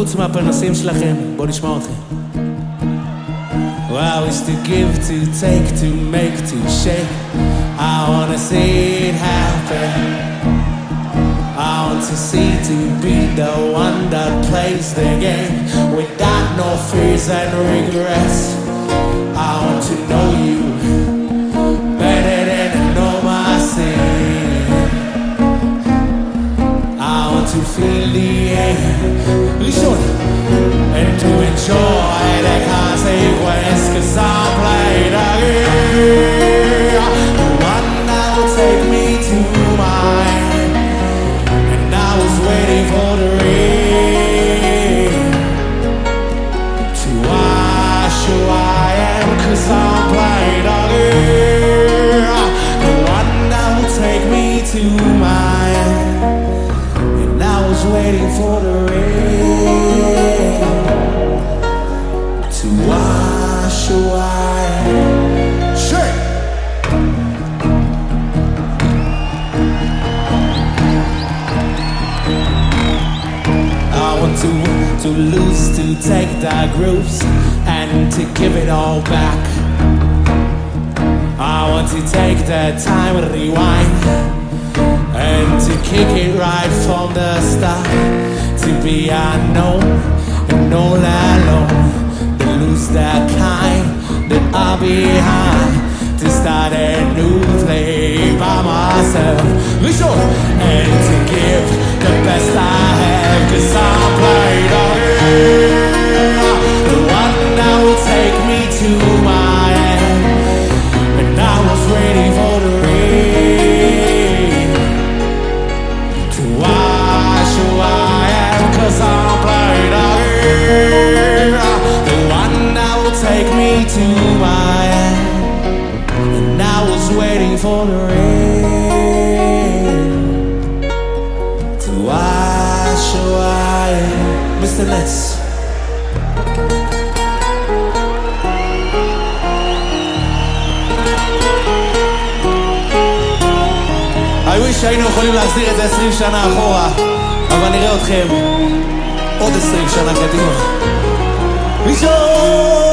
חוץ מהפרנסים שלכם, בואו נשמע אתכם. Well, it's to give, to take, to make, to shake. I wanna see it happen. I want to see, to be the one that plays the game without no fears and regrets. I want to know you better than I know myself. I want to feel the air, listen, and to enjoy the consequence, 'cause I'm playing again. The one that will take me to mine, and I was waiting for the rain to wash who I am, 'cause I'm playing again. The one that will take me to mine, and I was waiting for the rain to wash who I am. Sure. I want to lose, to take the grooves and to give it all back. I want to take the time and rewind and to kick it right from the start. To be unknown and all alone, to lose that kind that I'm behind, to start a new play by myself. Listen, and to give the best I have, 'cause I'm playing again. The one that will take me to my end, and I was ready for the rain to wash who I am, 'cause I'm playing again. The one that will take me to my end, and I was waiting for the rain to wash who I am. Mr. Let's. I wish שהיינו יכולים להחזיר את זה 20 שנה אחורה, אבל נראה אתכם עוד 20 שנה קדימה. לישון!